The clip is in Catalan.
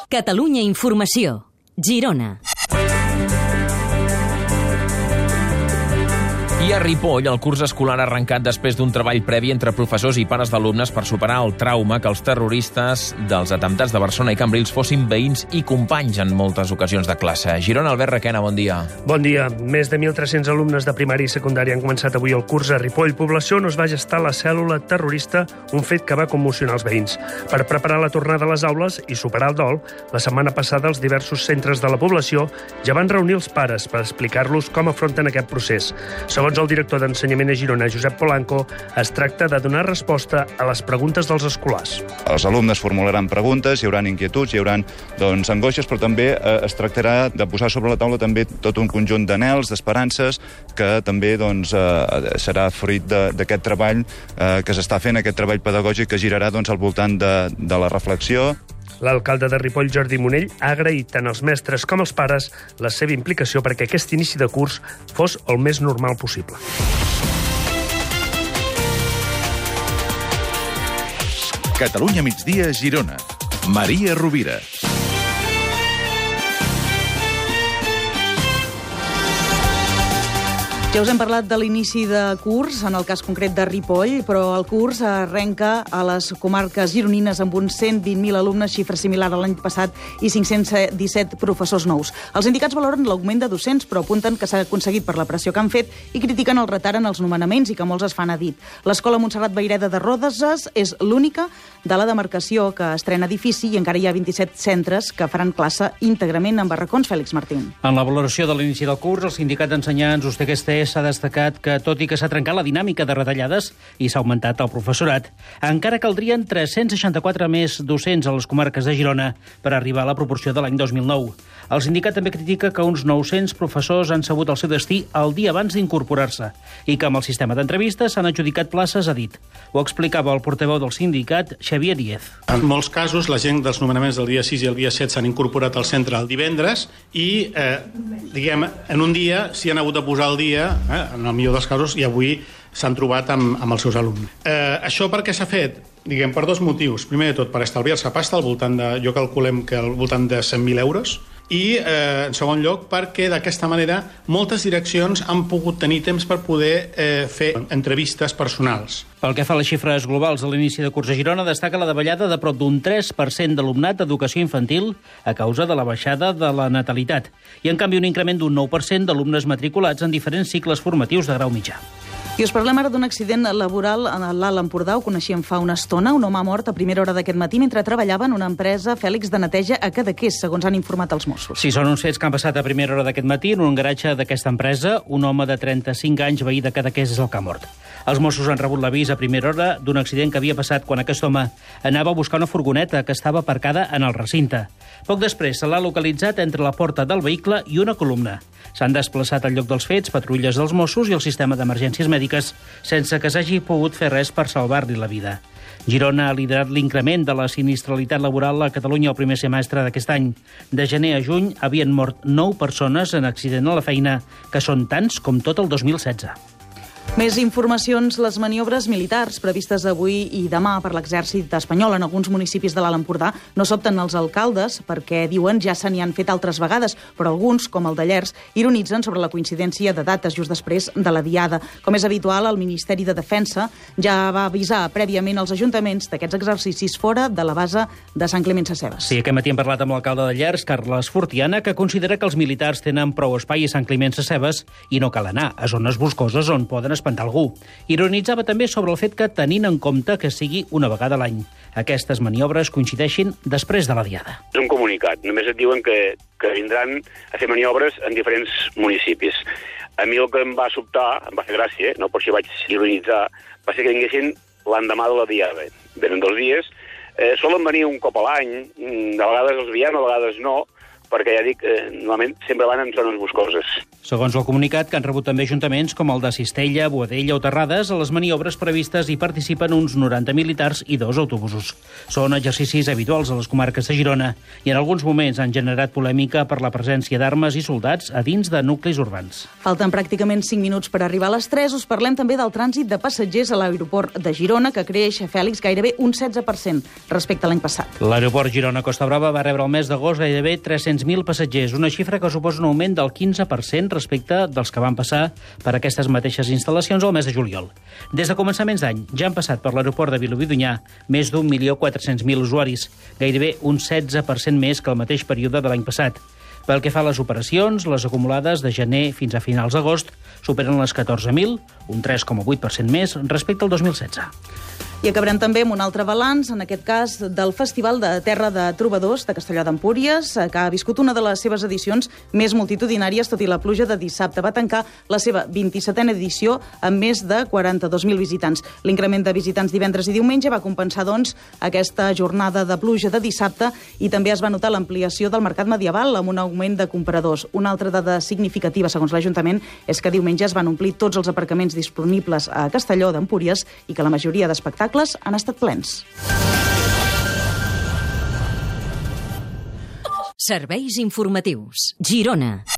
Catalunya Informació. Girona. I a Ripoll, el curs escolar ha arrencat després d'un treball previ entre professors i pares d'alumnes per superar el trauma que els terroristes dels atemptats de Barcelona i Cambrils fossin veïns i companys en moltes ocasions de classe. Girona, Albert Requena, bon dia. Bon dia. Més de 1.300 alumnes de primària i secundària han començat avui el curs a Ripoll, població on es va gestar la cèl·lula terrorista, un fet que va commocionar els veïns. Per preparar la tornada a les aules i superar el dol, la setmana passada els diversos centres de la població ja van reunir els pares per explicar-los com afronten aquest procés. Segons el director d'Ensenyament a Girona, Josep Polanco, es tracta de donar resposta a les preguntes dels escolars. Els alumnes formularan preguntes, hi haurà inquietuds, hi haurà angoixes, però també es tractarà de posar sobre la taula també tot un conjunt d'anhels, d'esperances, que també serà fruit d'aquest treball que s'està fent, aquest treball pedagògic que girarà al voltant de la reflexió. L'alcalde de Ripoll, Jordi Monell, ha agraït tant als mestres com als pares la seva implicació perquè aquest inici de curs fos el més normal possible. Catalunya migdia, Girona. Maria Rovira. Ja us hem parlat de l'inici de curs, en el cas concret de Ripoll, però el curs arrenca a les comarques gironines amb uns 120.000 alumnes, xifra similar a l'any passat, i 517 professors nous. Els sindicats valoren l'augment de docents, però apunten que s'ha aconseguit per la pressió que han fet i critiquen el retard en els nomenaments i que molts es fan a dit. L'Escola Montserrat Vayreda de Rodeses és l'única de la demarcació que estrena edifici i encara hi ha 27 centres que faran classe íntegrament en barracons. Fèlix Martín. En la valoració de l'inici del curs, el sindicat d'ensenyants USTEC-STE s'ha destacat que, tot i que s'ha trencat la dinàmica de retallades i s'ha augmentat el professorat, encara caldrien 364 més docents a les comarques de Girona per arribar a la proporció de l'any 2009. El sindicat també critica que uns 900 professors han sabut el seu destí el dia abans d'incorporar-se i que amb el sistema d'entrevistes s'han adjudicat places a dit. Ho explicava el portaveu del sindicat, Xavier Díez. En molts casos, la gent dels nomenaments del dia 6 i el dia 7 s'han incorporat al centre el divendres i, en un dia s'hi han hagut de posar el dia, en el millor dels casos, i avui s'han trobat amb els seus alumnes. Això per què s'ha fet? Per dos motius. Primer de tot, per estalviar-se pasta, jo calculem que al voltant de 100.000 euros, i, en segon lloc, perquè d'aquesta manera moltes direccions han pogut tenir temps per poder fer entrevistes personals. Pel que fa a les xifres globals de l'inici de curs a Girona, destaca la davallada de prop d'un 3% d'alumnat d'educació infantil a causa de la baixada de la natalitat i, en canvi, un increment d'un 9% d'alumnes matriculats en diferents cicles formatius de grau mitjà. I us parlem ara d'un accident laboral a l'Alt Empordà. Ho coneixíem fa una estona. Un home ha mort a primera hora d'aquest matí mentre treballava en una empresa, Fèlix, de neteja a Cadaqués, segons han informat els Mossos. Sí, són uns fets que han passat a primera hora d'aquest matí en un garatge d'aquesta empresa. Un home de 35 anys, veí de Cadaqués, és el que ha mort. Els Mossos han rebut l'avís a primera hora d'un accident que havia passat quan aquest home anava a buscar una furgoneta que estava aparcada en el recinte. Poc després se l'ha localitzat entre la porta del vehicle i una columna. S'han desplaçat al lloc dels fets patrulles dels Mossos i el sistema d'emergències mèdiques sense que s'hagi pogut fer res per salvar-li la vida. Girona ha liderat l'increment de la sinistralitat laboral a Catalunya el primer semestre d'aquest any. De gener a juny havien mort 9 persones en accident a la feina, que són tants com tot el 2016. Més informacions. Les maniobres militars previstes avui i demà per l'exèrcit espanyol en alguns municipis de l'Alt Empordà no sobten els alcaldes perquè, diuen, ja se n'hi han fet altres vegades, però alguns, com el de Llers, ironitzen sobre la coincidència de dates just després de la diada. Com és habitual, el Ministeri de Defensa ja va avisar prèviament als ajuntaments d'aquests exercicis fora de la base de Sant Climent Sescebes. Sí, aquest matí hem parlat amb l'alcalde de Llers, Carles Fortiana, que considera que els militars tenen prou espai a Sant Climent Sescebes i no cal anar a zones boscoses on poden espantar algú. Ironitzava també sobre el fet que, tenint en compte que sigui una vegada a l'any, aquestes maniobres coincideixin després de la diada. És un comunicat. Només et diuen que vindran a fer maniobres en diferents municipis. A mi el que em va sobtar, em va fer gràcia, no per això vaig ironitzar, va ser que vinguessin l'endemà de la diada. Venen 2 dies, solen venir un cop a l'any, de vegades els veiem, a vegades no, perquè ja dic, normalment sempre van en zones boscoses. Segons el comunicat, que han rebut també ajuntaments com el de Cistella, Boadella o Terrades, a les maniobres previstes hi participen uns 90 militars i 2 autobusos. Són exercicis habituals a les comarques de Girona i en alguns moments han generat polèmica per la presència d'armes i soldats a dins de nuclis urbans. Falten pràcticament 5 minuts per arribar a les 3. Us parlem també del trànsit de passatgers a l'aeroport de Girona, que creix, Fèlix, gairebé un 16% respecte a l'any passat. L'aeroport Girona-Costa Brava va rebre el mes d'agost gairebé 300.000 passatgers, una xifra que suposa un augment del 15% respecte dels que van passar per aquestes mateixes instal·lacions al mes de juliol. Des de començaments d'any ja han passat per l'aeroport de Vilobí d'Onyar més d'1.400.000 usuaris, gairebé un 16% més que el mateix període de l'any passat. Pel que fa a les operacions, les acumulades de gener fins a finals d'agost superen les 14.000, un 3,8% més respecte al 2016. I acabarem també amb un altre balanç, en aquest cas del Festival de Terra de Trobadors de Castelló d'Empúries, que ha viscut una de les seves edicions més multitudinàries, tot i la pluja de dissabte. Va tancar la seva 27a edició amb més de 42.000 visitants. L'increment de visitants divendres i diumenge va compensar, doncs, aquesta jornada de pluja de dissabte i també es va notar l'ampliació del mercat medieval amb un augment de compradors. Una altra dada significativa, segons l'Ajuntament, és que diumenge es van omplir tots els aparcaments disponibles a Castelló d'Empúries i que la majoria d'espectacles han estat plens. Serveis informatius. Girona.